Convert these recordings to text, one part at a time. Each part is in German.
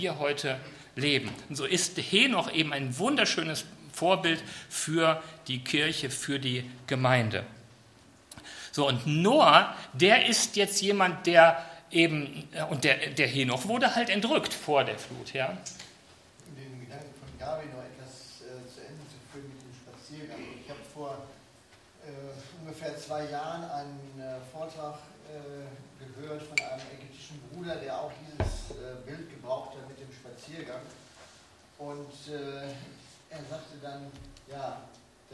wir heute leben. Und so ist Henoch eben ein wunderschönes Vorbild für die Kirche, für die Gemeinde. So, und Noah, der ist jetzt jemand, der eben, und der Henoch wurde halt entrückt vor der Flut, ja. Um den Gedanken von Gabi noch etwas zu Ende zu führen mit dem Spaziergang. Ich habe vor ungefähr 2 Jahren einen Vortrag gehört von einem ägyptischen Bruder, der auch dieses Bild gebraucht hat mit dem Spaziergang. Und er sagte dann, ja,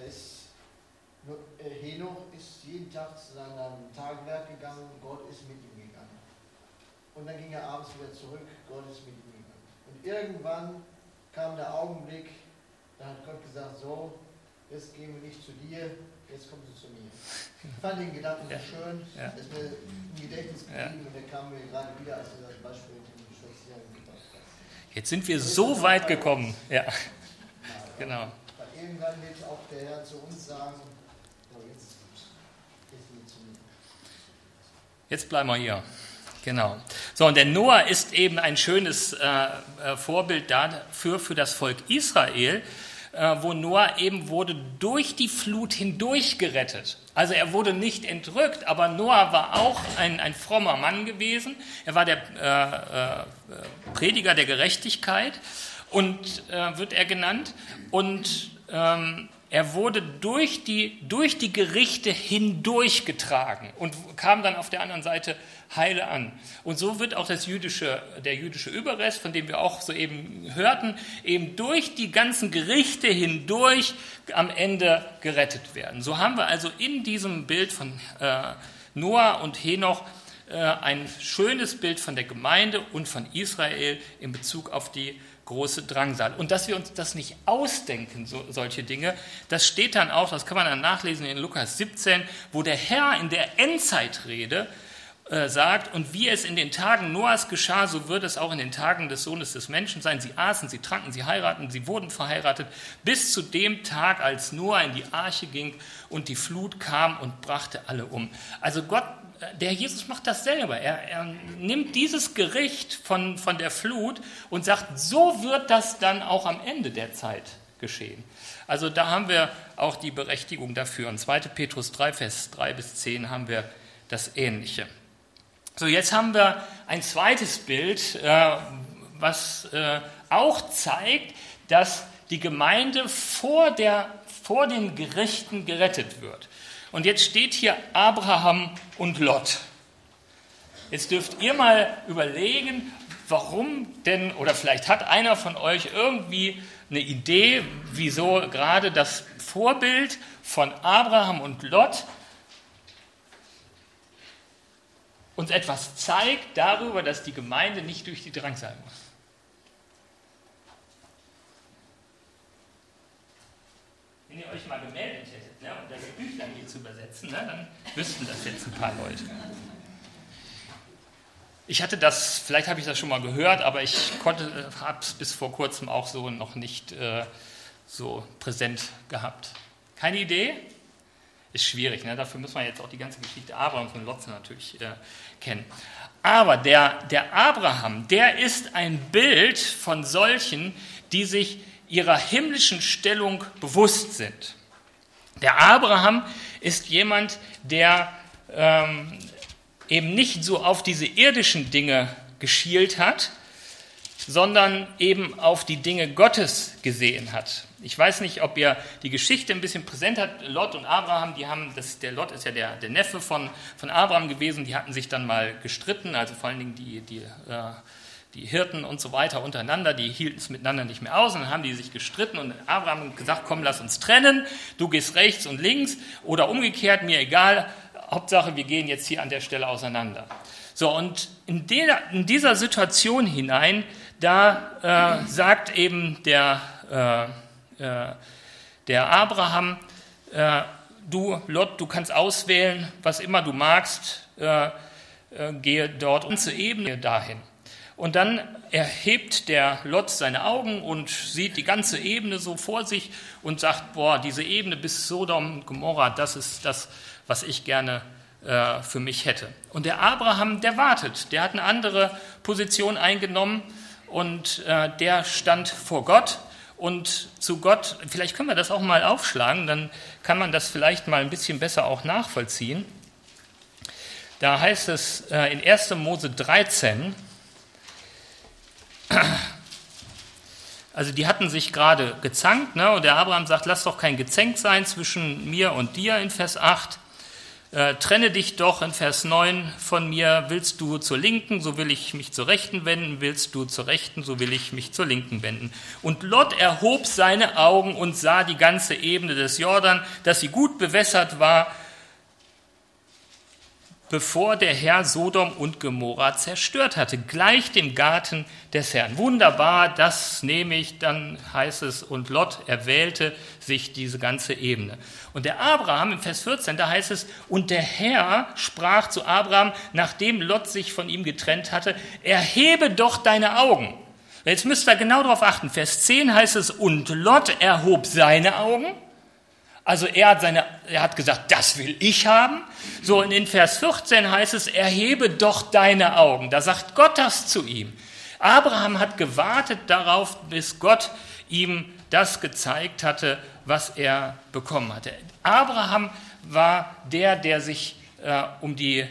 Henoch ist jeden Tag zu seinem Tagewerk gegangen, Gott ist mit ihm gegangen. Und dann ging er abends wieder zurück, Gott ist mit ihm gegangen. Und irgendwann kam der Augenblick, da hat Gott gesagt, so, jetzt gehen wir nicht zu dir, jetzt kommst du zu mir. Ich fand den Gedanken so schön, ist mir im Gedächtnis geblieben und der kam mir gerade wieder, als du das Beispiel mit dem Spaziergang gebracht hast. Jetzt sind wir so weit gekommen. Ja, genau. Weil irgendwann wird auch der Herr zu uns sagen, jetzt nicht zu mir. Jetzt bleiben wir hier. Genau. So, und der Noah ist eben ein schönes Vorbild dafür, für das Volk Israel, wo Noah eben wurde durch die Flut hindurch gerettet. Also er wurde nicht entrückt, aber Noah war auch ein frommer Mann gewesen. Er war der Prediger der Gerechtigkeit und wird er genannt. Und er wurde durch die Gerichte hindurchgetragen und kam dann auf der anderen Seite heile an. Und so wird auch der jüdische Überrest, von dem wir auch soeben hörten, eben durch die ganzen Gerichte hindurch am Ende gerettet werden. So haben wir also in diesem Bild von Noah und Henoch ein schönes Bild von der Gemeinde und von Israel in Bezug auf die große Drangsal. Und dass wir uns das nicht ausdenken, solche Dinge, das steht dann auch, das kann man dann nachlesen in Lukas 17, wo der Herr in der Endzeitrede sagt, und wie es in den Tagen Noahs geschah, so wird es auch in den Tagen des Sohnes des Menschen sein. Sie aßen, sie tranken, sie heirateten, sie wurden verheiratet, bis zu dem Tag, als Noah in die Arche ging und die Flut kam und brachte alle um. Also Gott, der Jesus macht das selber. Er nimmt dieses Gericht von der Flut und sagt, so wird das dann auch am Ende der Zeit geschehen. Also da haben wir auch die Berechtigung dafür. In 2. Petrus 3, Vers 3-10 haben wir das Ähnliche. So, jetzt haben wir ein zweites Bild, was auch zeigt, dass die Gemeinde vor den Gerichten gerettet wird. Und jetzt steht hier Abraham und Lot. Jetzt dürft ihr mal überlegen, warum denn, oder vielleicht hat einer von euch irgendwie eine Idee, wieso gerade das Vorbild von Abraham und Lot uns etwas zeigt darüber, dass die Gemeinde nicht durch die Drangsal muss. Wenn ihr euch mal gemeldet hättet, ne, um das Büchlein hier zu übersetzen, ne, dann wüssten das jetzt ein paar Leute. Ich hatte das, vielleicht habe ich das schon mal gehört, aber ich habe es bis vor kurzem auch so noch nicht so präsent gehabt. Keine Idee? Ist schwierig, ne? Dafür muss man jetzt auch die ganze Geschichte Abrahams und Lots natürlich kennen. Aber der Abraham, der ist ein Bild von solchen, die sich ihrer himmlischen Stellung bewusst sind. Der Abraham ist jemand, der eben nicht so auf diese irdischen Dinge geschielt hat, sondern eben auf die Dinge Gottes gesehen hat. Ich weiß nicht, ob ihr die Geschichte ein bisschen präsent habt. Lot und Abraham, der Lot ist ja der Neffe von Abraham gewesen, die hatten sich dann mal gestritten, also vor allen Dingen die Hirten und so weiter untereinander, die hielten es miteinander nicht mehr aus und dann haben die sich gestritten und Abraham hat gesagt, komm, lass uns trennen, du gehst rechts und links oder umgekehrt, mir egal, Hauptsache wir gehen jetzt hier an der Stelle auseinander. So, und in dieser Situation hinein, da sagt eben der Abraham, du Lot, du kannst auswählen, was immer du magst, gehe dort und zur Ebene dahin. Und dann erhebt der Lot seine Augen und sieht die ganze Ebene so vor sich und sagt, boah, diese Ebene bis Sodom und Gomorra, das ist das, was ich gerne für mich hätte. Und der Abraham, der wartet, der hat eine andere Position eingenommen und der stand vor Gott und zu Gott, vielleicht können wir das auch mal aufschlagen, dann kann man das vielleicht mal ein bisschen besser auch nachvollziehen. Da heißt es in 1. Mose 13, also die hatten sich gerade gezankt, ne? Und der Abraham sagt, lass doch kein Gezänk sein zwischen mir und dir in Vers 8. Trenne dich doch in Vers 9 von mir, willst du zur Linken, so will ich mich zur Rechten wenden, willst du zur Rechten, so will ich mich zur Linken wenden. Und Lot erhob seine Augen und sah die ganze Ebene des Jordan, dass sie gut bewässert war, bevor der Herr Sodom und Gomorra zerstört hatte, gleich dem Garten des Herrn. Wunderbar, das nehme ich, dann heißt es, und Lot erwählte sich diese ganze Ebene. Und der Abraham, im Vers 14, da heißt es, und der Herr sprach zu Abraham, nachdem Lot sich von ihm getrennt hatte, erhebe doch deine Augen. Jetzt müsst ihr genau darauf achten, Vers 10 heißt es, und Lot erhob seine Augen. Also er hat gesagt, das will ich haben. So, und in Vers 14 heißt es, erhebe doch deine Augen. Da sagt Gott das zu ihm. Abraham hat gewartet darauf, bis Gott ihm das gezeigt hatte, was er bekommen hatte. Abraham war der sich im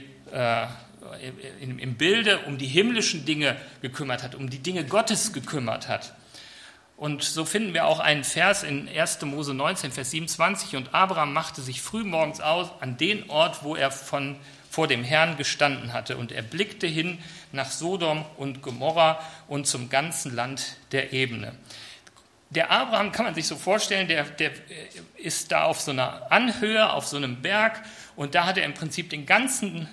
Bilde um die himmlischen Dinge gekümmert hat, um die Dinge Gottes gekümmert hat. Und so finden wir auch einen Vers in 1. Mose 19, Vers 27. Und Abraham machte sich frühmorgens aus an den Ort, wo er vor dem Herrn gestanden hatte. Und er blickte hin nach Sodom und Gomorra und zum ganzen Land der Ebene. Der Abraham, kann man sich so vorstellen, der ist da auf so einer Anhöhe, auf so einem Berg. Und da hat er im Prinzip den ganzen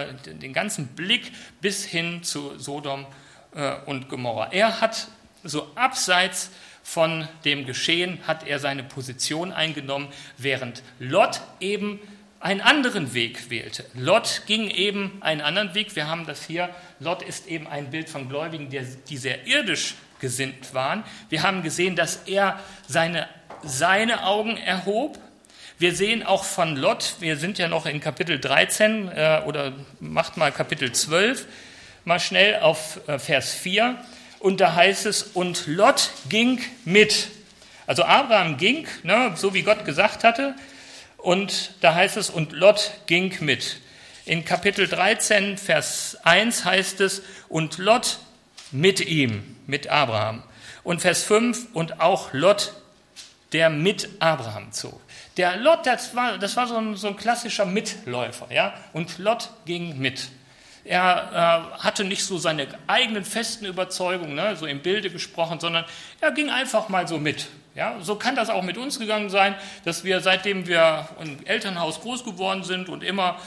Blick bis hin zu Sodom und Gomorra. Er hat so abseits von dem Geschehen hat er seine Position eingenommen, während Lot eben einen anderen Weg wählte. Lot ging eben einen anderen Weg. Wir haben das hier. Lot ist eben ein Bild von Gläubigen, die sehr irdisch gesinnt waren. Wir haben gesehen, dass er seine Augen erhob. Wir sehen auch von Lot, wir sind ja noch in Kapitel 13 oder macht mal Kapitel 12 mal schnell auf Vers 4. Und da heißt es, und Lot ging mit. Also Abraham ging, ne, so wie Gott gesagt hatte. Und da heißt es, und Lot ging mit. In Kapitel 13, Vers 1 heißt es, und Lot mit ihm, mit Abraham. Und Vers 5, und auch Lot, der mit Abraham zog. Der Lot, das war so ein klassischer Mitläufer, ja. Und Lot ging mit. Er hatte nicht so seine eigenen festen Überzeugungen, ne, so im Bilde gesprochen, sondern er ging einfach mal so mit. Ja, so kann das auch mit uns gegangen sein, dass wir, seitdem wir im Elternhaus groß geworden sind und immer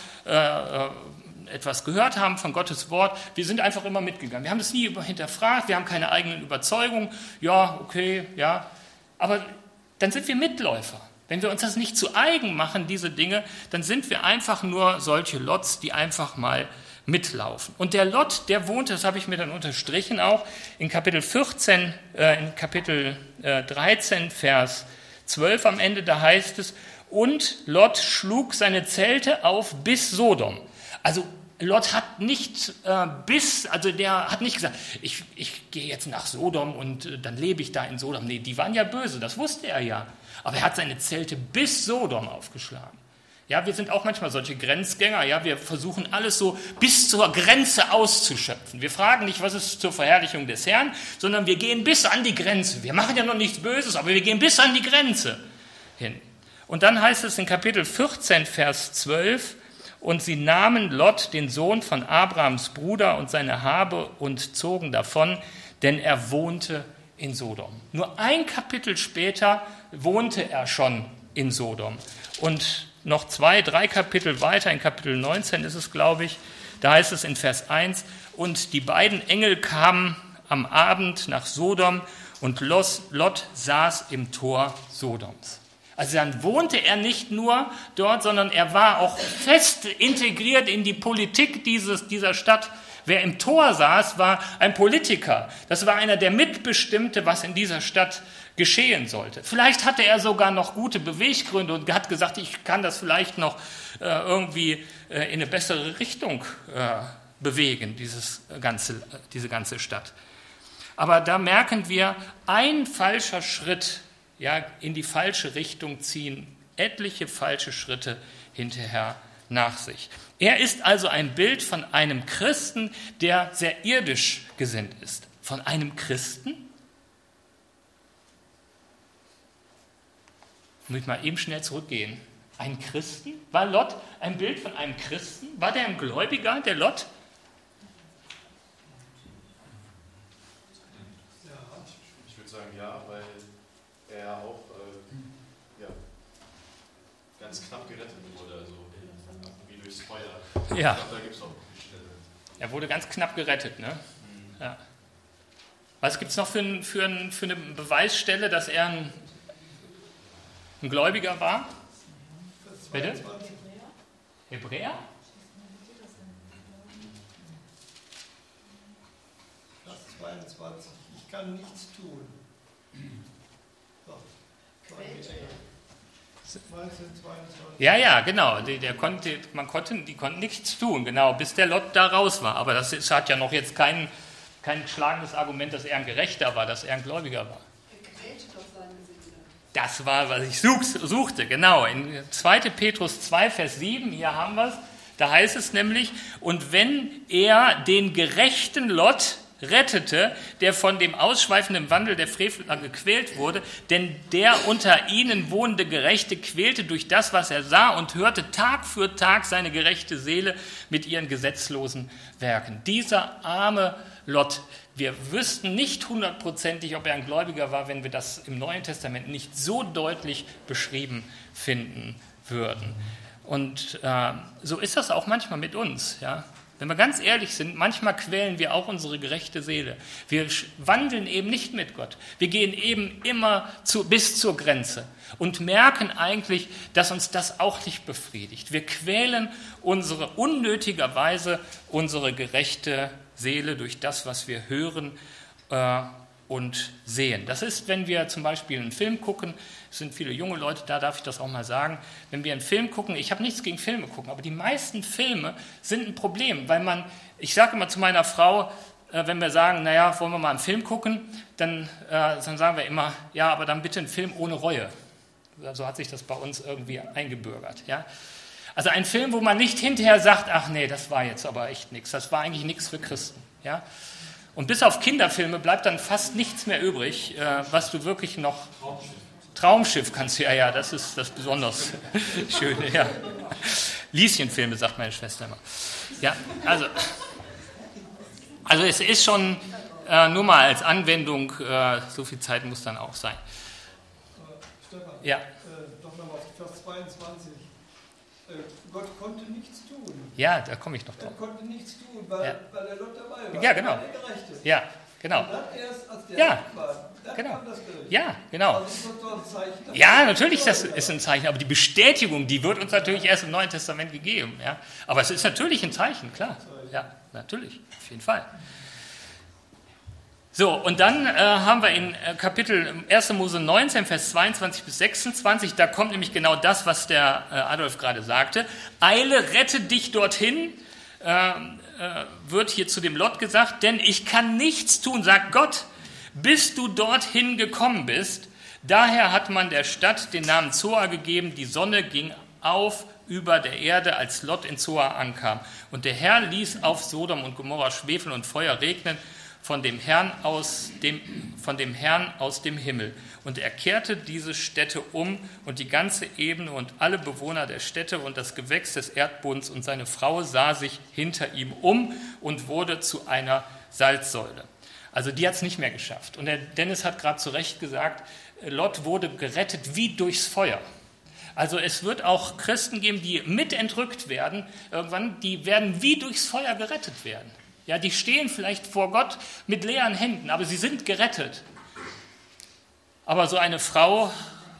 etwas gehört haben von Gottes Wort, wir sind einfach immer mitgegangen. Wir haben das nie hinterfragt, wir haben keine eigenen Überzeugungen. Ja, okay, ja. Aber dann sind wir Mitläufer. Wenn wir uns das nicht zu eigen machen, diese Dinge, dann sind wir einfach nur solche Lots, die einfach mal mitlaufen. Und der Lot, der wohnte, das habe ich mir dann unterstrichen auch, in Kapitel 14, in Kapitel 13, Vers 12 am Ende, da heißt es, und Lot schlug seine Zelte auf bis Sodom. Also Lot hat nicht der hat nicht gesagt, ich gehe jetzt nach Sodom und dann lebe ich da in Sodom. Nee, die waren ja böse, das wusste er ja. Aber er hat seine Zelte bis Sodom aufgeschlagen. Ja, wir sind auch manchmal solche Grenzgänger, ja, wir versuchen alles so bis zur Grenze auszuschöpfen. Wir fragen nicht, was ist zur Verherrlichung des Herrn, sondern wir gehen bis an die Grenze. Wir machen ja noch nichts Böses, aber wir gehen bis an die Grenze hin. Und dann heißt es in Kapitel 14, Vers 12, und sie nahmen Lot, den Sohn von Abrahams Bruder, und seine Habe und zogen davon, denn er wohnte in Sodom. Nur ein Kapitel später wohnte er schon in Sodom. Und noch 2-3 Kapitel weiter, in Kapitel 19 ist es, glaube ich, da heißt es in Vers 1, und die beiden Engel kamen am Abend nach Sodom und Lot saß im Tor Sodoms. Also dann wohnte er nicht nur dort, sondern er war auch fest integriert in die Politik dieser Stadt. Wer im Tor saß, war ein Politiker. Das war einer, der mitbestimmte, was in dieser Stadt geschehen sollte. Vielleicht hatte er sogar noch gute Beweggründe und hat gesagt, ich kann das vielleicht noch irgendwie in eine bessere Richtung bewegen, diese ganze Stadt. Aber da merken wir, ein falscher Schritt, ja, in die falsche Richtung ziehen etliche falsche Schritte hinterher nach sich. Er ist also ein Bild von einem Christen, der sehr irdisch gesinnt ist. Von einem Christen? Muss ich mal eben schnell zurückgehen. Ein Christen? War Lot ein Bild von einem Christen? War der ein Gläubiger, der Lot? Ich würde sagen ja, weil er auch ganz knapp gerettet wurde, also wie durchs Feuer. Ja. Ich glaube, da gibt es auch Stelle. Er wurde ganz knapp gerettet, ne? Ja. Was gibt es noch für eine Beweisstelle, dass er ein Gläubiger war? Bitte? Hebräer? Vers 22. Ich kann nichts tun. So. 1922. Ja, genau. Die konnten nichts tun, genau, bis der Lot da raus war. Aber das hat ja noch jetzt kein schlagendes Argument, dass er ein Gerechter war, dass er ein Gläubiger war. Er quälte doch seine Seele. Das war, was ich suchte, genau. In 2. Petrus 2, Vers 7, hier haben wir es, da heißt es nämlich, und wenn er den gerechten Lot rettete, der von dem ausschweifenden Wandel der Frevler gequält wurde, denn der unter ihnen wohnende Gerechte quälte durch das, was er sah und hörte Tag für Tag seine gerechte Seele mit ihren gesetzlosen Werken. Dieser arme Lot, wir wüssten nicht hundertprozentig, ob er ein Gläubiger war, wenn wir das im Neuen Testament nicht so deutlich beschrieben finden würden. Und so ist das auch manchmal mit uns, ja. Wenn wir ganz ehrlich sind, manchmal quälen wir auch unsere gerechte Seele. Wir wandeln eben nicht mit Gott. Wir gehen eben immer bis zur Grenze und merken eigentlich, dass uns das auch nicht befriedigt. Wir quälen unnötigerweise unsere gerechte Seele durch das, was wir hören und sehen. Das ist, wenn wir zum Beispiel einen Film gucken, es sind viele junge Leute, da darf ich das auch mal sagen, wenn wir einen Film gucken, ich habe nichts gegen Filme gucken, aber die meisten Filme sind ein Problem, weil ich sage immer zu meiner Frau, wenn wir sagen, naja, wollen wir mal einen Film gucken, dann sagen wir immer, ja, aber dann bitte einen Film ohne Reue. So hat sich das bei uns irgendwie eingebürgert. Ja? Also ein Film, wo man nicht hinterher sagt, ach nee, das war jetzt aber echt nichts, das war eigentlich nichts für Christen. Ja? Und bis auf Kinderfilme bleibt dann fast nichts mehr übrig, was du wirklich noch... Traumschiff kannst du, ja, das ist das besonders Schöne, ja. Lieschenfilme, sagt meine Schwester immer. Ja, also es ist schon nur mal als Anwendung, so viel Zeit muss dann auch sein. Stefan, ja. Doch nochmal auf Vers 22. Gott konnte nichts tun. Ja, da komme ich noch drauf. Er konnte nichts tun, weil der Lot dabei war. Ja, genau. Der Gerechte. Ja, genau. Und dann erst, als der Ja. war, dann Genau. kam das Gericht. Ja, genau. Also ist das doch ein Zeichen dafür. Ja, natürlich, das ist ein Zeichen, aber die Bestätigung, die wird uns natürlich erst im Neuen Testament gegeben. Ja? Aber es ist natürlich ein Zeichen, klar. Ja, natürlich, auf jeden Fall. So, und dann haben wir in Kapitel 1. Mose 19, Vers 22 bis 26, da kommt nämlich genau das, was der Adolf gerade sagte. Eile, rette dich dorthin, wird hier zu dem Lot gesagt, denn ich kann nichts tun, sagt Gott, bis du dorthin gekommen bist. Daher hat man der Stadt den Namen Zoar gegeben, die Sonne ging auf über der Erde, als Lot in Zoar ankam. Und der Herr ließ auf Sodom und Gomorra Schwefel und Feuer regnen von dem Herrn aus dem Himmel. Und er kehrte diese Städte um und die ganze Ebene und alle Bewohner der Städte und das Gewächs des Erdbodens und seine Frau sah sich hinter ihm um und wurde zu einer Salzsäule. Also die hat es nicht mehr geschafft. Und der Dennis hat gerade zu Recht gesagt, Lot wurde gerettet wie durchs Feuer. Also es wird auch Christen geben, die mit entrückt werden, irgendwann, die werden wie durchs Feuer gerettet werden. Ja, die stehen vielleicht vor Gott mit leeren Händen, aber sie sind gerettet. Aber so eine Frau,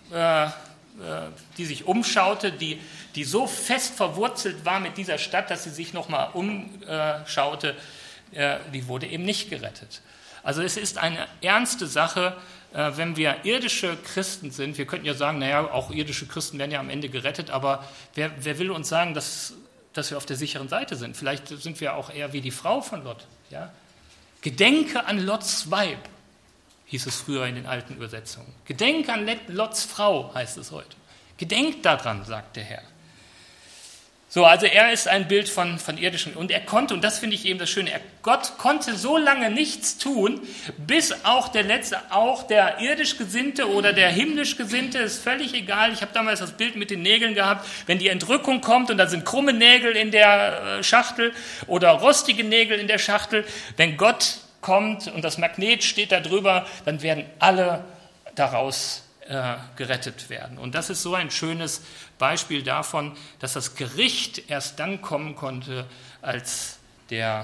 die sich umschaute, die so fest verwurzelt war mit dieser Stadt, dass sie sich nochmal umschaute, die wurde eben nicht gerettet. Also es ist eine ernste Sache, wenn wir irdische Christen sind. Wir könnten ja sagen, naja, auch irdische Christen werden ja am Ende gerettet, aber wer will uns sagen, dass wir auf der sicheren Seite sind? Vielleicht sind wir auch eher wie die Frau von Lot. Ja? Gedenke an Lots Weib, hieß es früher in den alten Übersetzungen. Gedenke an Lots Frau, heißt es heute. Gedenkt daran, sagt der Herr. So, also er ist ein Bild von irdischen. Und er konnte, und das finde ich eben das Schöne, Gott konnte so lange nichts tun, bis auch der irdisch Gesinnte oder der himmlisch Gesinnte, ist völlig egal. Ich habe damals das Bild mit den Nägeln gehabt, wenn die Entrückung kommt und da sind krumme Nägel in der Schachtel oder rostige Nägel in der Schachtel. Wenn Gott kommt und das Magnet steht da drüber, dann werden alle daraus gerettet werden. Und das ist so ein schönes Beispiel davon, dass das Gericht erst dann kommen konnte, als der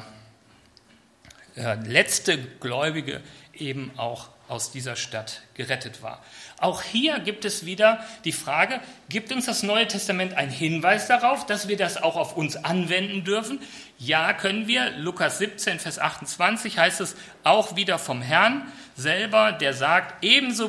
letzte Gläubige eben auch aus dieser Stadt gerettet war. Auch hier gibt es wieder die Frage, gibt uns das Neue Testament einen Hinweis darauf, dass wir das auch auf uns anwenden dürfen? Ja, können wir. Lukas 17, Vers 28 heißt es auch wieder vom Herrn selber, der sagt, ebenso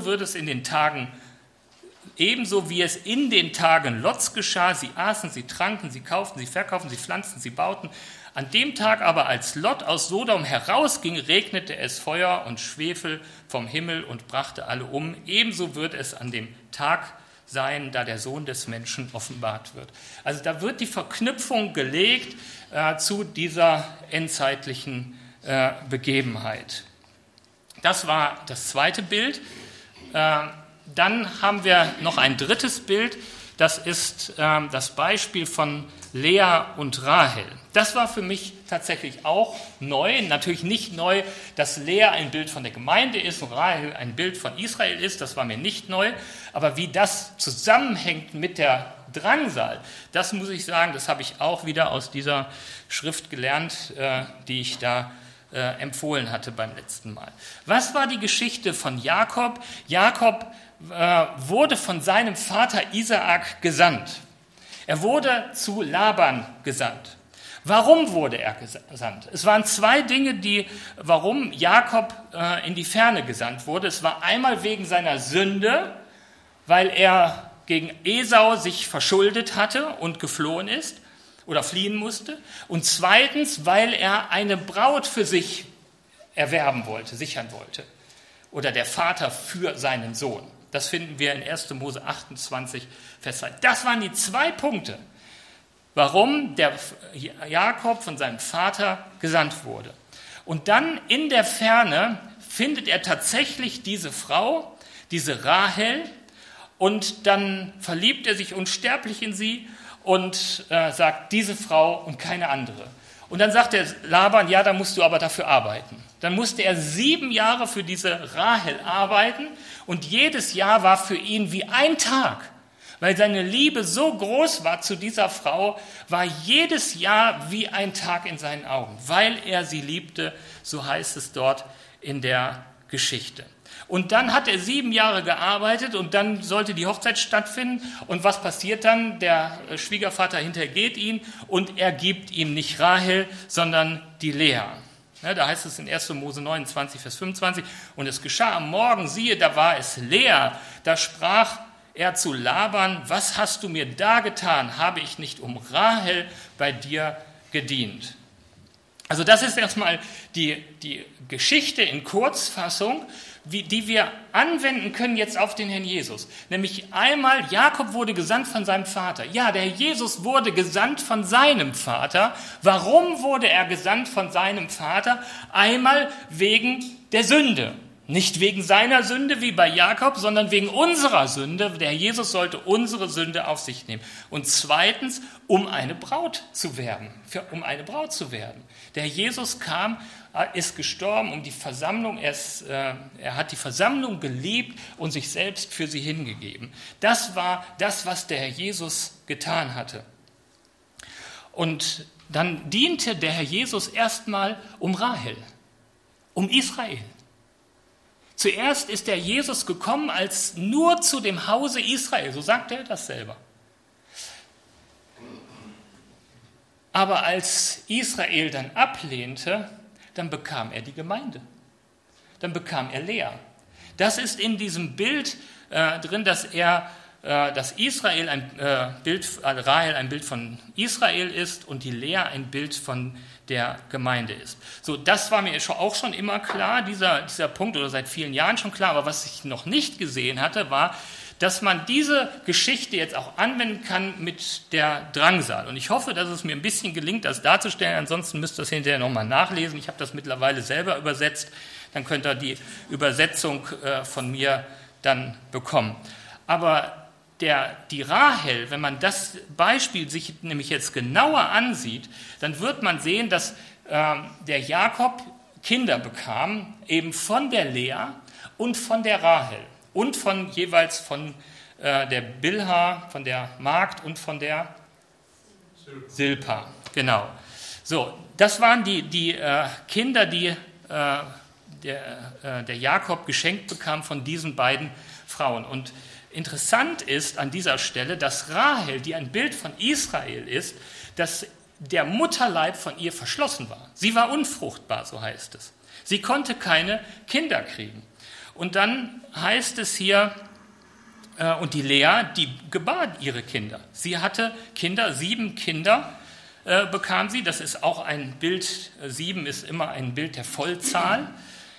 wie es in den Tagen Lots geschah, sie aßen, sie tranken, sie kauften, sie verkauften, sie pflanzten, sie bauten. An dem Tag aber, als Lot aus Sodom herausging, regnete es Feuer und Schwefel vom Himmel und brachte alle um. Ebenso wird es an dem Tag sein, da der Sohn des Menschen offenbart wird. Also da wird die Verknüpfung gelegt zu dieser endzeitlichen Begebenheit. Das war das zweite Bild. Dann haben wir noch ein drittes Bild, das ist das Beispiel von Lea und Rahel. Das war für mich tatsächlich auch neu, natürlich nicht neu, dass Lea ein Bild von der Gemeinde ist und Rahel ein Bild von Israel ist, das war mir nicht neu, aber wie das zusammenhängt mit der Drangsal, das muss ich sagen, das habe ich auch wieder aus dieser Schrift gelernt, die ich da empfohlen hatte beim letzten Mal. Was war die Geschichte von Jakob? Jakob wurde von seinem Vater Isaak gesandt. Er wurde zu Laban gesandt. Warum wurde er gesandt? Es waren zwei Dinge, warum Jakob in die Ferne gesandt wurde. Es war einmal wegen seiner Sünde, weil er gegen Esau sich verschuldet hatte und geflohen ist oder fliehen musste. Und zweitens, weil er eine Braut für sich erwerben wollte, sichern wollte. Oder der Vater für seinen Sohn. Das finden wir in 1. Mose 28, Vers 2. Das waren die zwei Punkte, warum der Jakob von seinem Vater gesandt wurde. Und dann in der Ferne findet er tatsächlich diese Frau, diese Rahel, und dann verliebt er sich unsterblich in sie und sagt, diese Frau und keine andere. Und dann sagt der Laban, ja, da musst du aber dafür arbeiten. Dann musste er 7 Jahre für diese Rahel arbeiten und jedes Jahr war für ihn wie ein Tag. Weil seine Liebe so groß war zu dieser Frau, war jedes Jahr wie ein Tag in seinen Augen. Weil er sie liebte, so heißt es dort in der Geschichte. Und dann hat er 7 Jahre gearbeitet und dann sollte die Hochzeit stattfinden. Und was passiert dann? Der Schwiegervater hintergeht ihn und er gibt ihm nicht Rahel, sondern die Lea. Ja, da heißt es in 1. Mose 29, Vers 25, und es geschah am Morgen, siehe, da war es Lea, da sprach er zu Laban, was hast du mir da getan? Habe ich nicht um Rahel bei dir gedient? Also das ist erstmal die Geschichte in Kurzfassung, die wir anwenden können jetzt auf den Herrn Jesus. Nämlich einmal, Jakob wurde gesandt von seinem Vater. Ja, der Herr Jesus wurde gesandt von seinem Vater. Warum wurde er gesandt von seinem Vater? Einmal wegen der Sünde. Nicht wegen seiner Sünde wie bei Jakob, sondern wegen unserer Sünde. Der Herr Jesus sollte unsere Sünde auf sich nehmen. Und zweitens, um eine Braut zu werden. Der Herr Jesus kam, ist gestorben um die Versammlung. Er hat die Versammlung geliebt und sich selbst für sie hingegeben. Das war das, was der Herr Jesus getan hatte. Und dann diente der Herr Jesus erstmal um Rahel, um Israel. Zuerst ist der Jesus gekommen als nur zu dem Hause Israel, so sagt er das selber. Aber als Israel dann ablehnte, dann bekam er die Gemeinde. Dann bekam er Lea. Das ist in diesem Bild drin, dass Rahel ein Bild von Israel ist und die Lea ein Bild von der Gemeinde ist. So, das war mir auch schon immer klar, dieser Punkt, oder seit vielen Jahren schon klar, aber was ich noch nicht gesehen hatte, war, dass man diese Geschichte jetzt auch anwenden kann mit der Drangsal. Und ich hoffe, dass es mir ein bisschen gelingt, das darzustellen. Ansonsten müsst ihr das hinterher nochmal nachlesen. Ich habe das mittlerweile selber übersetzt. Dann könnt ihr die Übersetzung von mir dann bekommen. Aber die Rahel, wenn man das Beispiel sich nämlich jetzt genauer ansieht, dann wird man sehen, dass der Jakob Kinder bekam, eben von der Lea und von der Rahel und jeweils von der Bilha, von der Magd und von der Silpa. Genau. So, das waren die Kinder, die der Jakob geschenkt bekam von diesen beiden Frauen. Und interessant ist an dieser Stelle, dass Rahel, die ein Bild von Israel ist, dass der Mutterleib von ihr verschlossen war. Sie war unfruchtbar, so heißt es. Sie konnte keine Kinder kriegen. Und dann heißt es hier, und die Lea, die gebar ihre Kinder. Sie hatte Kinder, 7 Kinder bekam sie. Das ist auch ein Bild, 7 ist immer ein Bild der Vollzahl,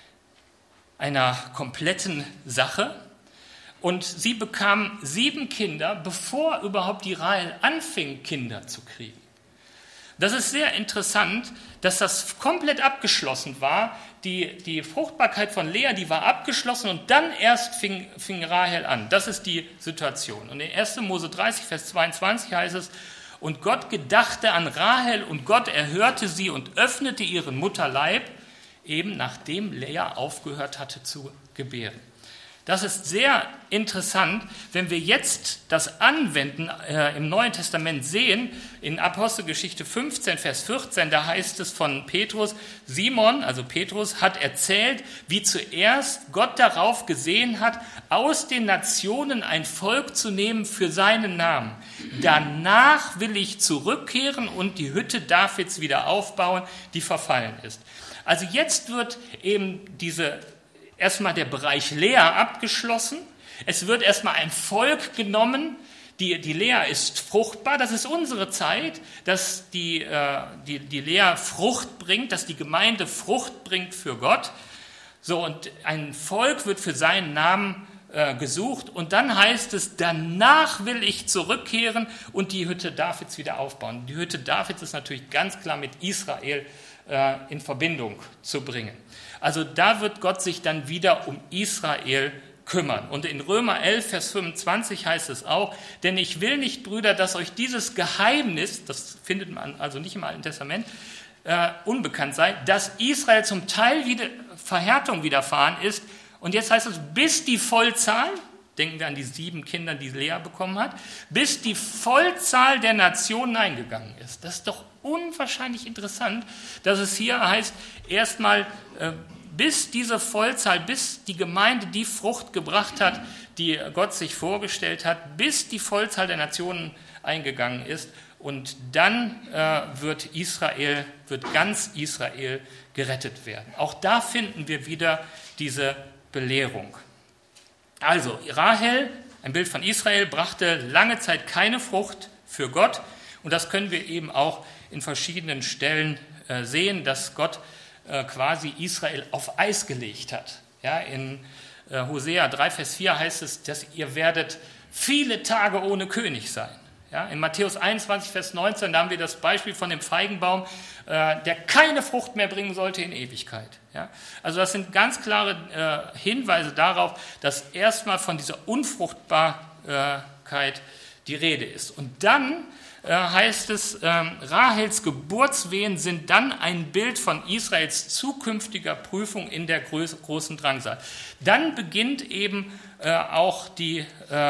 einer kompletten Sache. Und sie bekam 7 Kinder, bevor überhaupt die Rahel anfing, Kinder zu kriegen. Das ist sehr interessant, dass das komplett abgeschlossen war. Die Fruchtbarkeit von Lea, die war abgeschlossen und dann erst fing Rahel an. Das ist die Situation. Und in 1. Mose 30, Vers 22 heißt es, und Gott gedachte an Rahel und Gott erhörte sie und öffnete ihren Mutterleib, eben nachdem Lea aufgehört hatte zu gebären. Das ist sehr interessant, wenn wir jetzt das Anwenden im Neuen Testament sehen, in Apostelgeschichte 15, Vers 14, da heißt es von Petrus, Simon, also Petrus, hat erzählt, wie zuerst Gott darauf gesehen hat, aus den Nationen ein Volk zu nehmen für seinen Namen. Danach will ich zurückkehren und die Hütte Davids wieder aufbauen, die verfallen ist. Also jetzt wird eben erstmal der Bereich Lea abgeschlossen. Es wird erstmal ein Volk genommen. Die Lea ist fruchtbar. Das ist unsere Zeit, dass die Lea Frucht bringt, dass die Gemeinde Frucht bringt für Gott. So, und ein Volk wird für seinen Namen gesucht. Und dann heißt es, danach will ich zurückkehren und die Hütte Davids wieder aufbauen. Die Hütte Davids ist natürlich ganz klar mit Israel in Verbindung zu bringen. Also da wird Gott sich dann wieder um Israel kümmern. Und in Römer 11, Vers 25 heißt es auch, denn ich will nicht, Brüder, dass euch dieses Geheimnis, das findet man also nicht im Alten Testament, unbekannt sei, dass Israel zum Teil Verhärtung widerfahren ist. Und jetzt heißt es, bis die Vollzahl, denken wir an die 7 Kinder, die Lea bekommen hat, bis die Vollzahl der Nationen eingegangen ist. Das ist doch unwahrscheinlich interessant, dass es hier heißt, erstmal bis diese Vollzahl, bis die Gemeinde die Frucht gebracht hat, die Gott sich vorgestellt hat, bis die Vollzahl der Nationen eingegangen ist und dann wird ganz Israel gerettet werden. Auch da finden wir wieder diese Belehrung. Also Rahel, ein Bild von Israel, brachte lange Zeit keine Frucht für Gott und das können wir eben auch in verschiedenen Stellen sehen, dass Gott quasi Israel auf Eis gelegt hat. Ja, in Hosea 3, Vers 4 heißt es, dass ihr werdet viele Tage ohne König sein. Ja, in Matthäus 21, Vers 19, da haben wir das Beispiel von dem Feigenbaum, der keine Frucht mehr bringen sollte in Ewigkeit. Ja, also das sind ganz klare Hinweise darauf, dass erstmal von dieser Unfruchtbarkeit die Rede ist. Und dann heißt es, Rahels Geburtswehen sind dann ein Bild von Israels zukünftiger Prüfung in der großen Drangsal. Dann beginnt eben auch die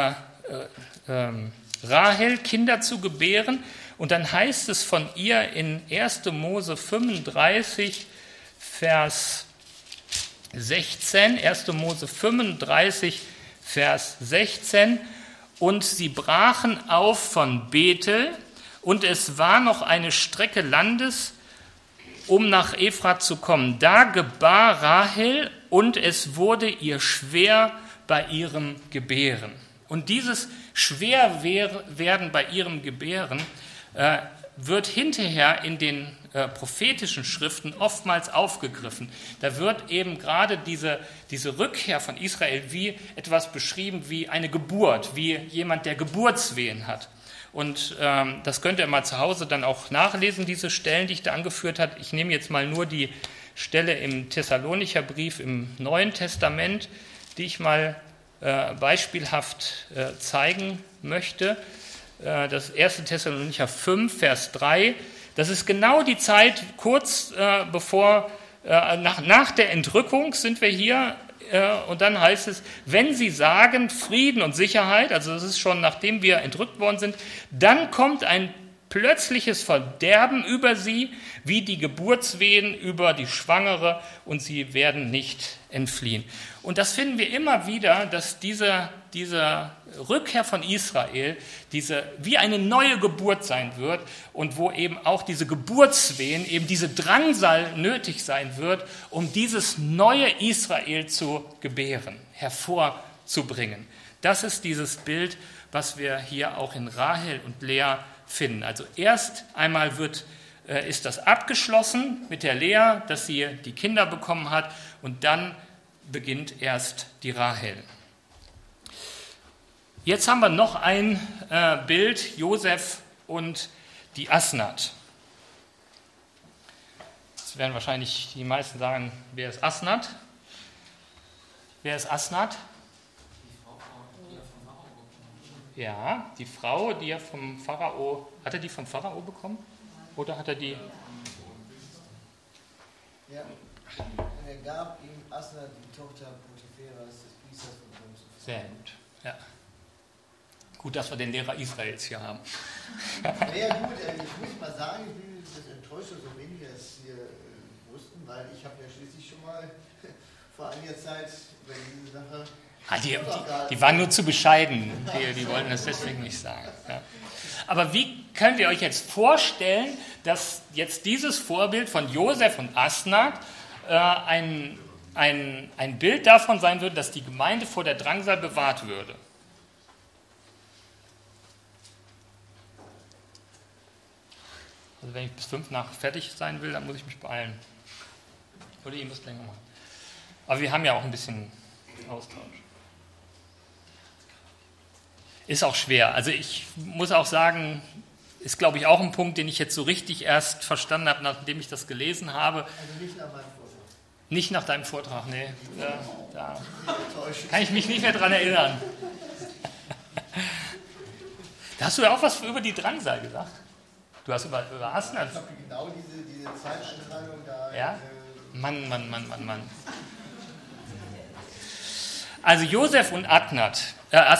Rahel Kinder zu gebären und dann heißt es von ihr in 1. Mose 35, Vers 16, 1. Mose 35, Vers 16, und sie brachen auf von Bethel, und es war noch eine Strecke Landes, um nach Ephrat zu kommen. Da gebar Rahel, und es wurde ihr schwer bei ihrem Gebären. Und dieses Schwerwerden bei ihrem Gebären wird hinterher in den prophetischen Schriften oftmals aufgegriffen. Da wird eben gerade diese Rückkehr von Israel wie etwas beschrieben wie eine Geburt, wie jemand, der Geburtswehen hat. Und das könnt ihr mal zu Hause dann auch nachlesen, diese Stellen, die ich da angeführt habe. Ich nehme jetzt mal nur die Stelle im Thessalonicher Brief im Neuen Testament, die ich mal beispielhaft zeigen möchte. Das 1. Thessalonicher 5, Vers 3. Das ist genau die Zeit, kurz bevor, nach der Entrückung sind wir hier. Und dann heißt es, wenn sie sagen Frieden und Sicherheit, also das ist schon nachdem wir entrückt worden sind, dann kommt ein plötzliches Verderben über sie, wie die Geburtswehen über die Schwangere, und sie werden nicht entfliehen. Und das finden wir immer wieder, dass diese Rückkehr von Israel wie eine neue Geburt sein wird und wo eben auch diese Geburtswehen, eben diese Drangsal nötig sein wird, um dieses neue Israel zu gebären, hervorzubringen. Das ist dieses Bild, was wir hier auch in Rahel und Lea finden. Also erst einmal ist das abgeschlossen mit der Lea, dass sie die Kinder bekommen hat, und dann beginnt erst die Rahel. Jetzt haben wir noch ein Bild, Josef und die Asnath. Jetzt werden wahrscheinlich die meisten sagen, wer ist Asnath? Wer ist Asnath? Ja, die Frau, die er vom Pharao, hat er die vom Pharao bekommen? Oder hat er die? Ja, und er gab ihm Asnath, die Tochter Potipheras, des Priesters von Ramses. Sehr gut, ja. Gut, dass wir den Lehrer Israels hier haben. Ja gut, ich muss mal sagen, ich bin das enttäuscht, so wenige es hier wussten, weil ich habe ja schließlich schon mal vor einiger Zeit über diese Sache... Die waren nur zu bescheiden, die wollten das deswegen nicht sagen. Ja. Aber wie können wir euch jetzt vorstellen, dass jetzt dieses Vorbild von Josef und Asnath ein Bild davon sein würde, dass die Gemeinde vor der Drangsal bewahrt würde? Also wenn ich bis 5 nach fertig sein will, dann muss ich mich beeilen. Oder ihr müsst länger machen. Aber wir haben ja auch ein bisschen Austausch. Ist auch schwer. Also ich muss auch sagen, ist glaube ich auch ein Punkt, den ich jetzt so richtig erst verstanden habe, nachdem ich das gelesen habe. Also nicht nach meinem Vortrag. Nicht nach deinem Vortrag, nee. Da kann ich mich nicht mehr dran erinnern. Da hast du ja auch was über die Drangsal gesagt. Du hast über Asnath. Ich habe genau diese Zeiteinteilung da. Ja? Mann. Also Josef und Asnath.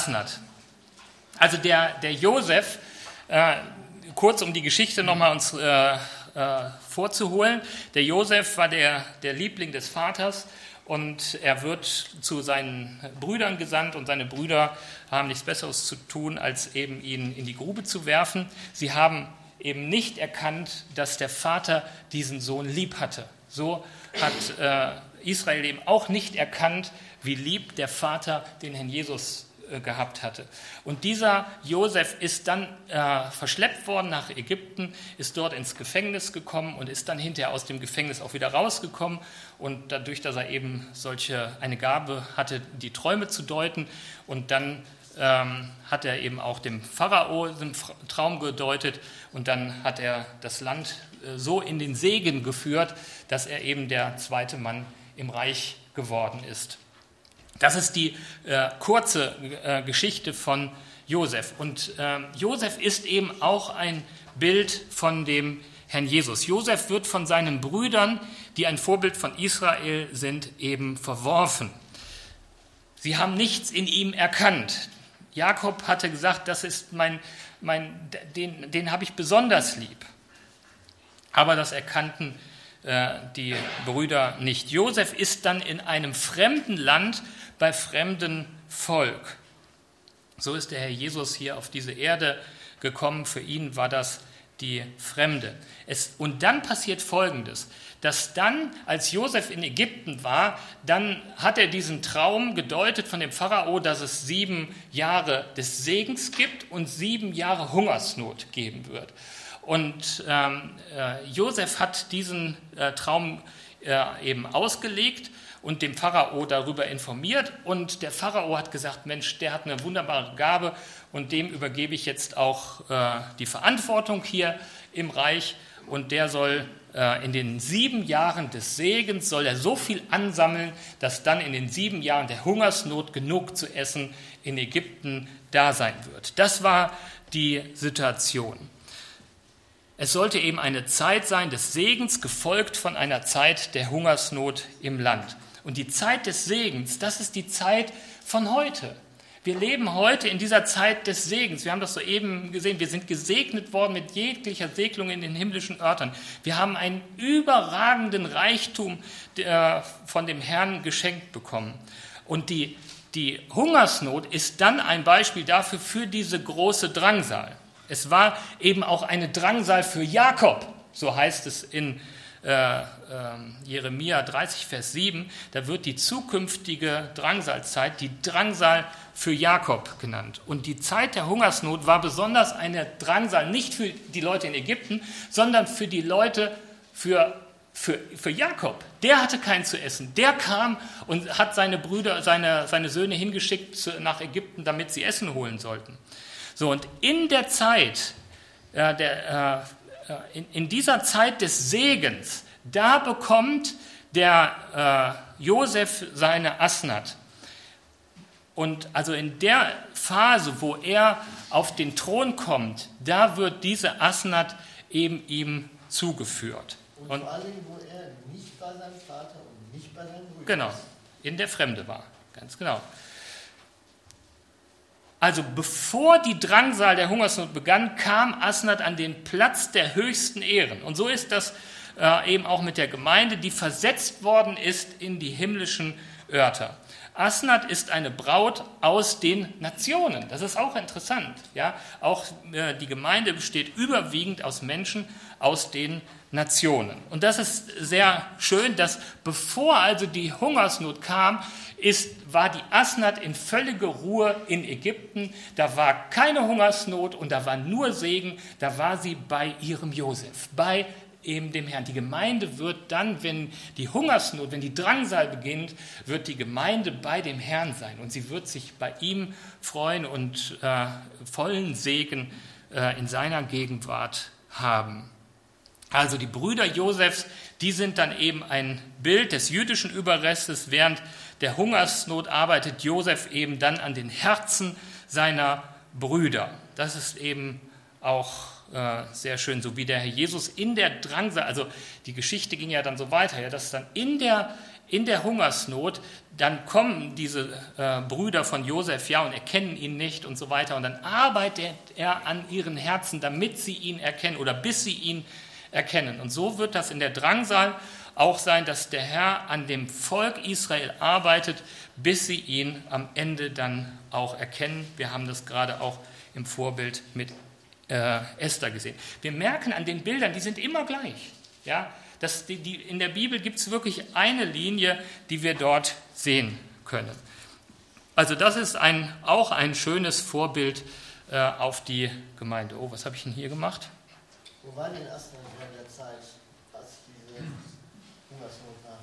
Also der Josef, kurz um die Geschichte nochmal uns vorzuholen, der Josef war der Liebling des Vaters und er wird zu seinen Brüdern gesandt und seine Brüder haben nichts Besseres zu tun, als eben ihn in die Grube zu werfen. Sie haben eben nicht erkannt, dass der Vater diesen Sohn lieb hatte. So hat Israel eben auch nicht erkannt, wie lieb der Vater den Herrn Jesus gehabt hatte. Und dieser Josef ist dann verschleppt worden nach Ägypten, ist dort ins Gefängnis gekommen und ist dann hinterher aus dem Gefängnis auch wieder rausgekommen. Und dadurch, dass er eben eine Gabe hatte, die Träume zu deuten, und dann hat er eben auch dem Pharao den Traum gedeutet und dann hat er das Land so in den Segen geführt, dass er eben der zweite Mann im Reich geworden ist. Das ist die kurze Geschichte von Josef. Und Josef ist eben auch ein Bild von dem Herrn Jesus. Josef wird von seinen Brüdern, die ein Vorbild von Israel sind, eben verworfen. Sie haben nichts in ihm erkannt. Jakob hatte gesagt, das ist den habe ich besonders lieb. Aber das erkannten die Brüder nicht. Josef ist dann in einem fremden Land bei fremdem Volk. So ist der Herr Jesus hier auf diese Erde gekommen. Für ihn war das die Fremde. Und dann passiert Folgendes, dass dann, als Josef in Ägypten war, dann hat er diesen Traum gedeutet von dem Pharao, dass es 7 Jahre des Segens gibt und 7 Jahre Hungersnot geben wird. Und Josef hat diesen Traum eben ausgelegt und dem Pharao darüber informiert. Und der Pharao hat gesagt, Mensch, der hat eine wunderbare Gabe und dem übergebe ich jetzt auch die Verantwortung hier im Reich. Und der soll in den 7 Jahren des Segens, soll er so viel ansammeln, dass dann in den 7 Jahren der Hungersnot genug zu essen in Ägypten da sein wird. Das war die Situation. Es sollte eben eine Zeit sein des Segens, gefolgt von einer Zeit der Hungersnot im Land. Und die Zeit des Segens, das ist die Zeit von heute. Wir leben heute in dieser Zeit des Segens. Wir haben das soeben gesehen. Wir sind gesegnet worden mit jeglicher Segnung in den himmlischen Örtern. Wir haben einen überragenden Reichtum von dem Herrn geschenkt bekommen. Und die Hungersnot ist dann ein Beispiel dafür, für diese große Drangsal. Es war eben auch eine Drangsal für Jakob, so heißt es in Jeremia 30, Vers 7, da wird die zukünftige Drangsalzeit die Drangsal für Jakob genannt. Und die Zeit der Hungersnot war besonders eine Drangsal, nicht für die Leute in Ägypten, sondern für die Leute, für Jakob. Der hatte kein zu essen. Der kam und hat seine Brüder, seine Söhne hingeschickt nach Ägypten, damit sie Essen holen sollten. So, und in der Zeit in dieser Zeit des Segens, da bekommt der Josef seine Asnat. Und also in der Phase, wo er auf den Thron kommt, da wird diese Asnat eben ihm zugeführt. Und vor allem, wo er nicht bei seinem Vater und nicht bei seinen Brüdern Genau, in der Fremde war, ganz genau. Also bevor die Drangsal der Hungersnot begann, kam Asnat an den Platz der höchsten Ehren. Und so ist das eben auch mit der Gemeinde, die versetzt worden ist in die himmlischen Örter. Asnat ist eine Braut aus den Nationen. Das ist auch interessant. Ja? Auch die Gemeinde besteht überwiegend aus Menschen aus den Nationen. Und das ist sehr schön, dass bevor also die Hungersnot kam, war die Asnat in völlige Ruhe in Ägypten. Da war keine Hungersnot und da war nur Segen. Da war sie bei ihrem Josef, bei eben dem Herrn. Die Gemeinde wird dann, wenn die Hungersnot, wenn die Drangsal beginnt, wird die Gemeinde bei dem Herrn sein. Und sie wird sich bei ihm freuen und vollen Segen in seiner Gegenwart haben. Also die Brüder Josefs, die sind dann eben ein Bild des jüdischen Überrestes. Während der Hungersnot arbeitet Josef eben dann an den Herzen seiner Brüder. Das ist eben auch sehr schön, so wie der Herr Jesus in der Drangsal, also die Geschichte ging ja dann so weiter, ja, dass dann in der Hungersnot, dann kommen diese Brüder von Josef, ja, und erkennen ihn nicht und so weiter. Und dann arbeitet er an ihren Herzen, damit sie ihn erkennen oder bis sie ihn erkennen. Und so wird das in der Drangsal auch sein, dass der Herr an dem Volk Israel arbeitet, bis sie ihn am Ende dann auch erkennen. Wir haben das gerade auch im Vorbild mit Esther gesehen. Wir merken an den Bildern, die sind immer gleich. Ja? In der Bibel gibt es wirklich eine Linie, die wir dort sehen können. Also das ist auch ein schönes Vorbild auf die Gemeinde. Oh, was habe ich denn hier gemacht? Wo war denn Asnat während der Zeit, als diese Hungersnot war?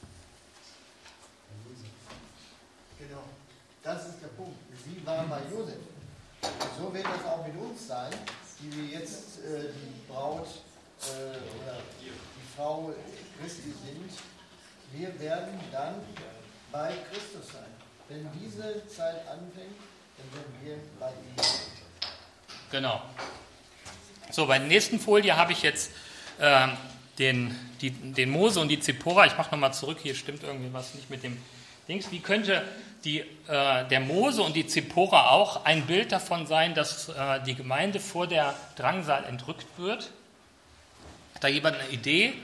Genau, das ist der Punkt. Sie war bei Josef. So wird das auch mit uns sein, die wir jetzt die Braut oder die Frau Christi sind. Wir werden dann bei Christus sein. Wenn diese Zeit anfängt, dann werden wir bei ihm sein. Genau. So, bei der nächsten Folie habe ich jetzt den Mose und die Zippora. Ich mache nochmal zurück, hier stimmt irgendwie was nicht mit dem Dings. Wie könnte der Mose und die Zippora auch ein Bild davon sein, dass die Gemeinde vor der Drangsal entrückt wird? Hat da jemand eine Idee?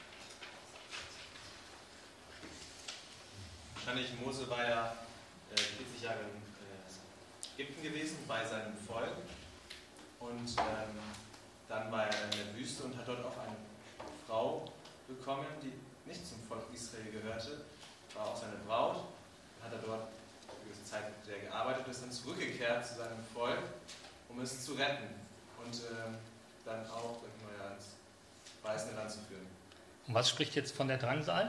Wahrscheinlich Mose war ja 40 Jahre in Ägypten gewesen bei seinem Volk und dann war er in der Wüste und hat dort auch eine Frau bekommen, die nicht zum Volk Israel gehörte, war auch seine Braut, hat er dort eine gewisse Zeit mit der gearbeitet, ist dann zurückgekehrt zu seinem Volk, um es zu retten. Und dann auch ins verheißene Land zu führen. Und was spricht jetzt von der Drangsal?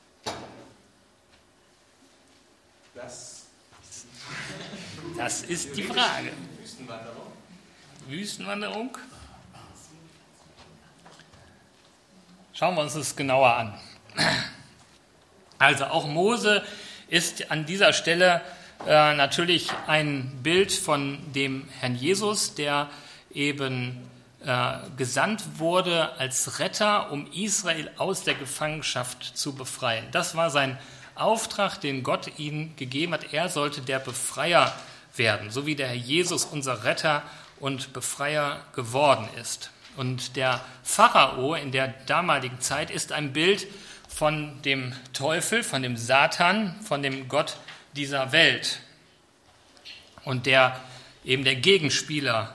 Das ist die Frage. Wüstenwanderung. Schauen wir uns das genauer an. Also auch Mose ist an dieser Stelle natürlich ein Bild von dem Herrn Jesus, der eben gesandt wurde als Retter, um Israel aus der Gefangenschaft zu befreien. Das war sein Auftrag, den Gott ihm gegeben hat. Er sollte der Befreier werden, so wie der Herr Jesus unser Retter und Befreier geworden ist. Und der Pharao in der damaligen Zeit ist ein Bild von dem Teufel, von dem Satan, von dem Gott dieser Welt und der eben der Gegenspieler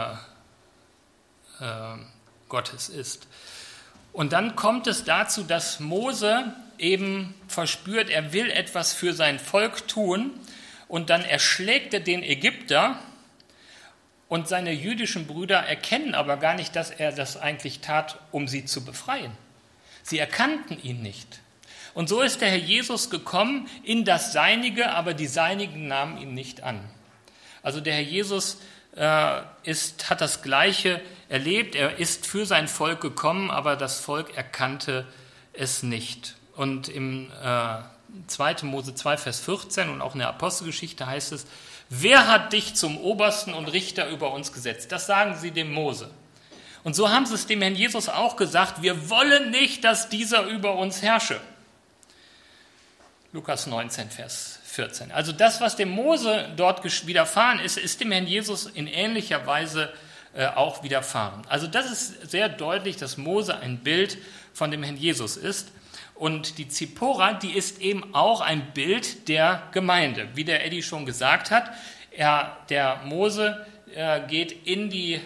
Gottes ist. Und dann kommt es dazu, dass Mose eben verspürt, er will etwas für sein Volk tun und dann erschlägt er den Ägypter und seine jüdischen Brüder erkennen aber gar nicht, dass er das eigentlich tat, um sie zu befreien. Sie erkannten ihn nicht. Und so ist der Herr Jesus gekommen in das Seinige, aber die Seinigen nahmen ihn nicht an. Also der Herr Jesus hat das Gleiche erlebt. Er ist für sein Volk gekommen, aber das Volk erkannte es nicht. Und im 2. Mose 2, Vers 14 und auch in der Apostelgeschichte heißt es, wer hat dich zum Obersten und Richter über uns gesetzt? Das sagen sie dem Mose. Und so haben sie es dem Herrn Jesus auch gesagt, wir wollen nicht, dass dieser über uns herrsche. Lukas 19, Vers 14. Also das, was dem Mose dort widerfahren ist, ist dem Herrn Jesus in ähnlicher Weise auch widerfahren. Also das ist sehr deutlich, dass Mose ein Bild von dem Herrn Jesus ist. Und die Zippora, die ist eben auch ein Bild der Gemeinde. Wie der Eddie schon gesagt hat, der Mose geht in die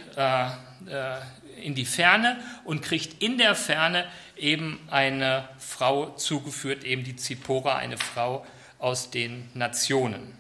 Ferne und kriegt in der Ferne eben eine Frau zugeführt, eben die Zippora, eine Frau aus den Nationen.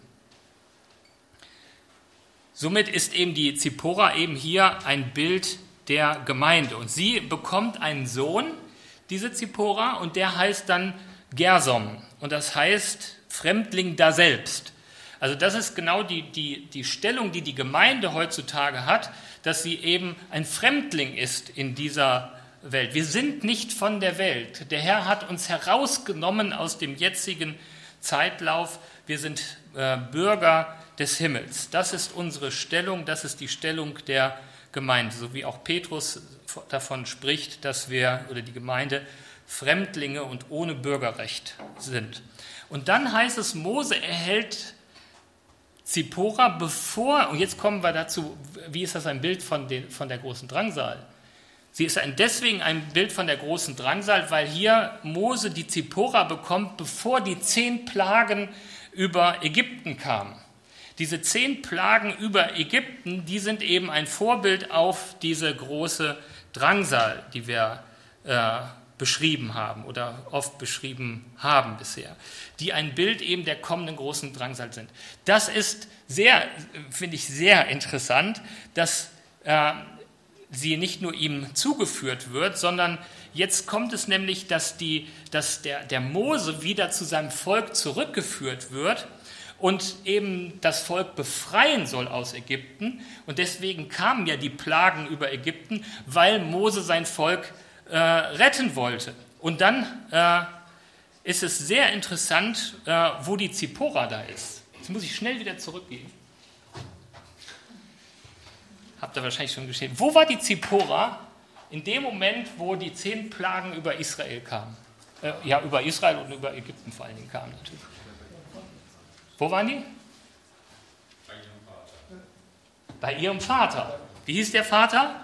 Somit ist eben die Zippora eben hier ein Bild der Gemeinde. Und sie bekommt einen Sohn, diese Zippora, und der heißt dann Gersom. Und das heißt Fremdling daselbst. Also das ist genau die Stellung, die die Gemeinde heutzutage hat, dass sie eben ein Fremdling ist in dieser Welt. Wir sind nicht von der Welt. Der Herr hat uns herausgenommen aus dem jetzigen Zeitlauf. Wir sind Bürger des Himmels. Das ist unsere Stellung, das ist die Stellung der Gemeinde, so wie auch Petrus davon spricht, dass wir oder die Gemeinde Fremdlinge und ohne Bürgerrecht sind. Und dann heißt es, Mose erhält Zippora bevor, und jetzt kommen wir dazu, wie ist das ein Bild von der großen Drangsal? Sie ist deswegen ein Bild von der großen Drangsal, weil hier Mose die Zippora bekommt, bevor die 10 Plagen über Ägypten kamen. Diese 10 Plagen über Ägypten, die sind eben ein Vorbild auf diese große Drangsal, die wir beschrieben haben oder oft beschrieben haben bisher, die ein Bild eben der kommenden großen Drangsal sind. Das ist finde ich sehr interessant, dass sie nicht nur ihm zugeführt wird, sondern jetzt kommt es nämlich, dass der Mose wieder zu seinem Volk zurückgeführt wird und eben das Volk befreien soll aus Ägypten. Und deswegen kamen ja die Plagen über Ägypten, weil Mose sein Volk retten wollte. Und dann ist es sehr interessant, wo die Zippora da ist. Jetzt muss ich schnell wieder zurückgehen. Habt ihr wahrscheinlich schon geschehen. Wo war die Zippora in dem Moment, wo die 10 Plagen über Israel kamen? Über Israel und über Ägypten vor allen Dingen kamen natürlich. Wo waren die? Bei ihrem Vater. Bei ihrem Vater. Wie hieß der Vater?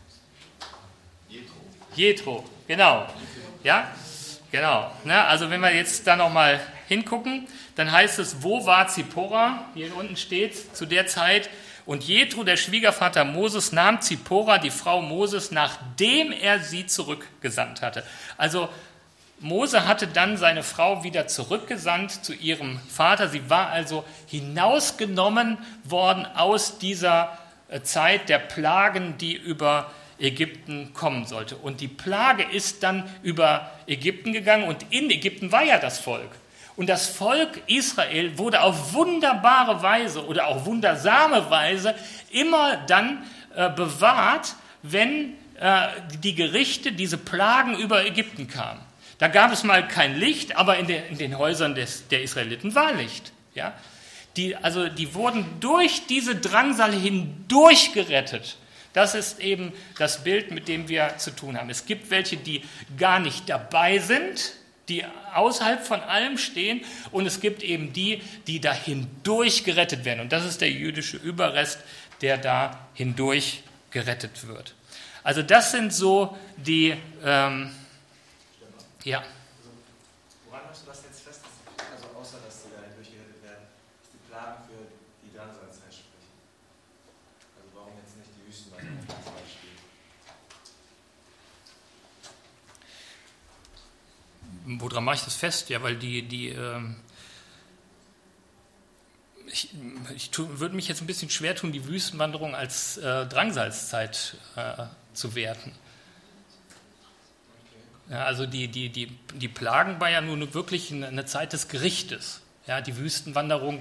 Jethro, genau. Ja, genau. Also wenn wir jetzt da nochmal hingucken, dann heißt es, wo war Zippora? Hier unten steht, zu der Zeit. Und Jethro, der Schwiegervater Moses, nahm Zippora, die Frau Moses, nachdem er sie zurückgesandt hatte. Also Mose hatte dann seine Frau wieder zurückgesandt zu ihrem Vater. Sie war also hinausgenommen worden aus dieser Zeit der Plagen, die über Ägypten kommen sollte. Und die Plage ist dann über Ägypten gegangen und in Ägypten war ja das Volk. Und das Volk Israel wurde auf wunderbare Weise oder auch wundersame Weise immer dann bewahrt, wenn die Gerichte, diese Plagen über Ägypten kamen. Da gab es mal kein Licht, aber in den Häusern der Israeliten war Licht. Ja? Die wurden durch diese Drangsal hindurch gerettet. Das ist eben das Bild, mit dem wir zu tun haben. Es gibt welche, die gar nicht dabei sind, die außerhalb von allem stehen, und es gibt eben die da hindurch gerettet werden. Und das ist der jüdische Überrest, der da hindurch gerettet wird. Also das sind so die, Woran machst du das jetzt fest? Also außer, dass sie da durchgerettet werden, dass die Plagen für die Drangsalzeit sprechen. Also warum jetzt nicht die Wüstenwanderung als Beispiel? Woran mache ich das fest? Ja, weil ich würde mich jetzt ein bisschen schwer tun, die Wüstenwanderung als Drangsalzzeit zu werten. Ja, also die Plagen war ja nur wirklich eine Zeit des Gerichtes. Ja, die Wüstenwanderung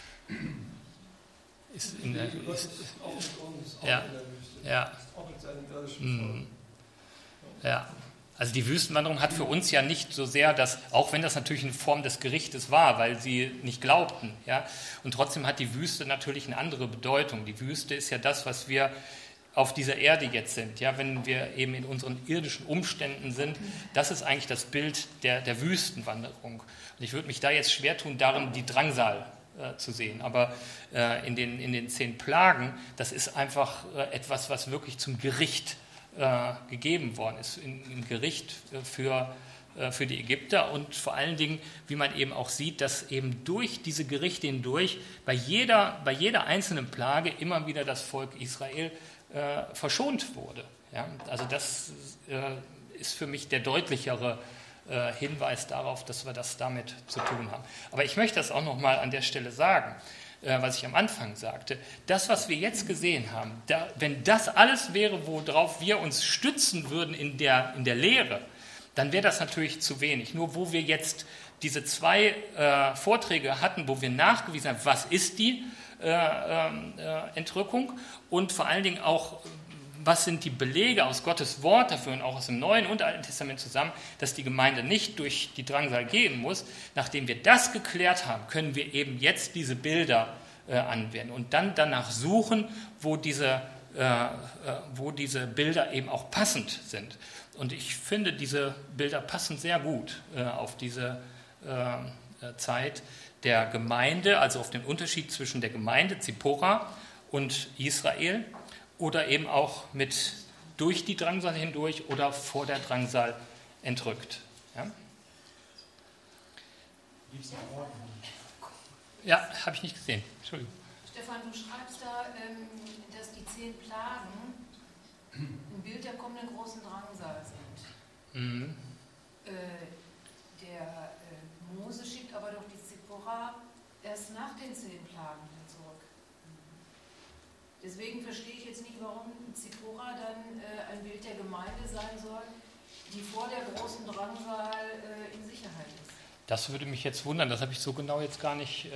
ist in der Gott ist auch mit uns, auch ja, in der Wüste. ja, Auch mit seinem irdischen Volk. ja. Also die Wüstenwanderung hat für uns ja nicht so sehr auch wenn das natürlich eine Form des Gerichtes war, weil sie nicht glaubten, ja, und trotzdem hat die Wüste natürlich eine andere Bedeutung. Die Wüste ist ja das, was wir auf dieser Erde jetzt sind, ja, wenn wir eben in unseren irdischen Umständen sind, das ist eigentlich das Bild der Wüstenwanderung. Und ich würde mich da jetzt schwer tun, darin die Drangsal zu sehen. Aber in den 10 Plagen, das ist einfach etwas, was wirklich zum Gericht gegeben worden ist, im Gericht für die Ägypter, und vor allen Dingen, wie man eben auch sieht, dass eben durch diese Gerichte hindurch bei jeder einzelnen Plage immer wieder das Volk Israel verschont wurde. Ja? Also das ist für mich der deutlichere Hinweis darauf, dass wir das damit zu tun haben. Aber ich möchte das auch noch mal an der Stelle sagen, was ich am Anfang sagte. Das, was wir jetzt gesehen haben, wenn das alles wäre, worauf wir uns stützen würden in der Lehre, dann wäre das natürlich zu wenig. Nur wo wir jetzt diese 2 Vorträge hatten, wo wir nachgewiesen haben, was ist die Entrückung und vor allen Dingen auch, was sind die Belege aus Gottes Wort dafür und auch aus dem Neuen und Alten Testament zusammen, dass die Gemeinde nicht durch die Drangsal gehen muss. Nachdem wir das geklärt haben, können wir eben jetzt diese Bilder anwenden und dann danach suchen, wo diese Bilder eben auch passend sind. Und ich finde, diese Bilder passen sehr gut auf diese Zeit der Gemeinde, also auf den Unterschied zwischen der Gemeinde Zippora und Israel, oder eben auch mit durch die Drangsal hindurch oder vor der Drangsal entrückt. Ja, ja, habe ich nicht gesehen. Entschuldigung. Stefan, du schreibst da, dass die 10 Plagen ein Bild der kommenden großen Drangsal sind. Mhm. Der Mose schickt aber doch die Zippora erst nach den 10 Plagen zurück. Deswegen verstehe ich jetzt nicht, warum Zippora dann ein Bild der Gemeinde sein soll, die vor der großen Drangsal in Sicherheit ist. Das würde mich jetzt wundern, das habe ich so genau jetzt gar nicht.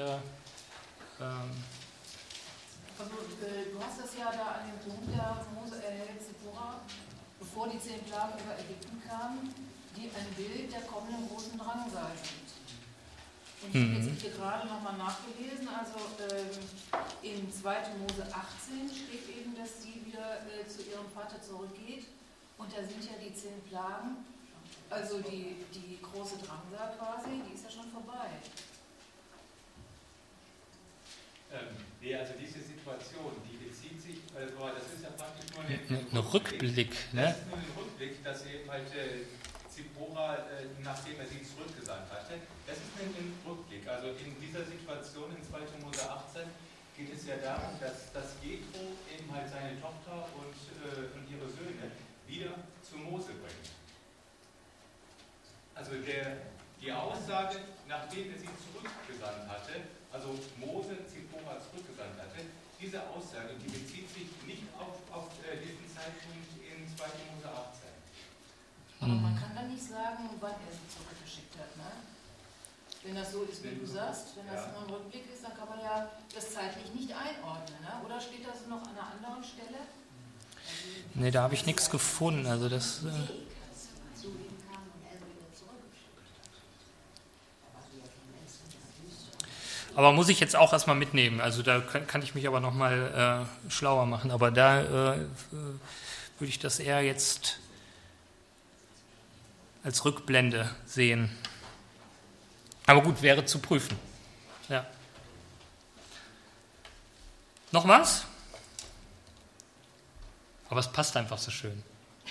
Also, du hast das ja da an dem Punkt, da Mose erhält Zippora, bevor die 10 Plagen über Ägypten kamen, die ein Bild der kommenden großen Drangsal sind. Und ich habe jetzt hier gerade nochmal nachgelesen, also in 2. Mose 18 steht eben, dass sie wieder zu ihrem Vater zurückgeht. Und da sind ja die 10 Plagen, also die große Drangsal quasi, die ist ja schon vorbei. Nee, also diese Situation, die bezieht sich, also das ist ja praktisch nur ein Rückblick. Ne? Das ist nur ein Rückblick, dass eben halt Zippora, nachdem er sie zurückgesandt hatte, das ist ein Rückblick. Also in dieser Situation in 2. Mose 18 geht es ja darum, dass Jethro eben halt seine Tochter und ihre Söhne wieder zu Mose bringt. Also die Aussage, nachdem er sie zurückgesandt hatte, also Mose Zippora zurückgesandt hatte, diese Aussage, die bezieht sich nicht auf diesen Zeitpunkt in 2. Mose 18. Aber man kann dann nicht sagen, wann er sie zurückgeschickt hat. Ne? Wenn das so ist, wie du sagst, wenn das nur ein Rückblick ist, dann kann man ja das zeitlich nicht einordnen. Ne? Oder steht das noch an einer anderen Stelle? Nee, da habe ich nichts gefunden. Also das. Aber muss ich jetzt auch erstmal mitnehmen. Also da kann ich mich aber nochmal schlauer machen. Aber da würde ich das eher jetzt als Rückblende sehen. Aber gut, wäre zu prüfen. Ja. Noch was? Aber es passt einfach so schön.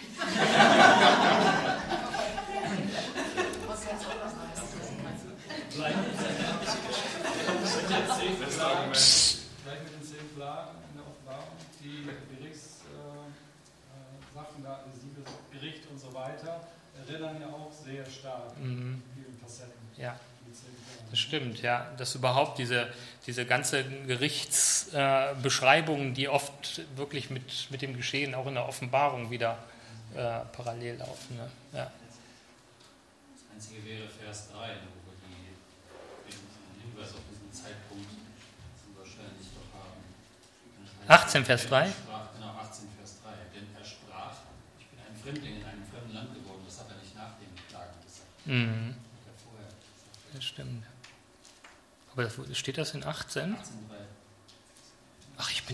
Vielleicht mit den 10 Plagen in der Offenbarung, die Gerichtssachen da, Gericht und so weiter, erinnern ja auch sehr stark an viele Facetten. Ja, das stimmt, ja. Dass überhaupt diese ganze Gerichtsbeschreibungen, die oft wirklich mit dem Geschehen auch in der Offenbarung wieder parallel laufen. Ne? Ja. Das Einzige wäre Vers 3, wo wir den Hinweis auf diesen Zeitpunkt wahrscheinlich doch haben. 18 Vers 3? Genau, 18 Vers 3. Denn er sprach, ich bin ein Fremdling in einem fremden Land geworden. Das hat er nicht nach den Klagen gesagt. Mhm. Hat er vorher gesagt. Das stimmt. Aber steht das in 18? 18,3. Ach, ich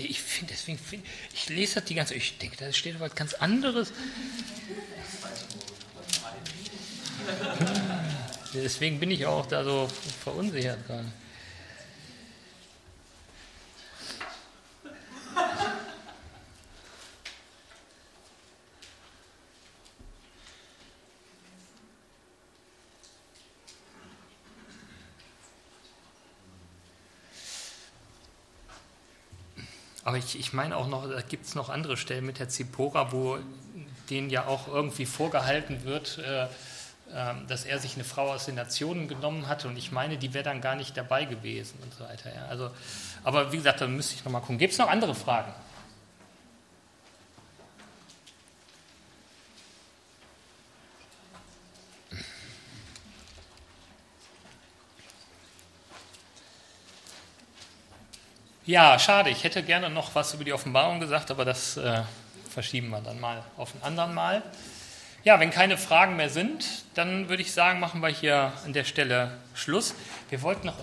lese das die ganze Zeit, ich denke, da steht was ganz anderes. Deswegen bin ich auch da so verunsichert gerade. Aber ich meine auch noch, da gibt es noch andere Stellen mit der Zippora, wo denen ja auch irgendwie vorgehalten wird, dass er sich eine Frau aus den Nationen genommen hatte. Und ich meine, die wäre dann gar nicht dabei gewesen und so weiter. Ja. Also, aber wie gesagt, da müsste ich nochmal gucken. Gibt es noch andere Fragen? Ja, schade. Ich hätte gerne noch was über die Offenbarung gesagt, aber das verschieben wir dann mal auf ein anderen Mal. Ja, wenn keine Fragen mehr sind, dann würde ich sagen, machen wir hier an der Stelle Schluss. Wir wollten noch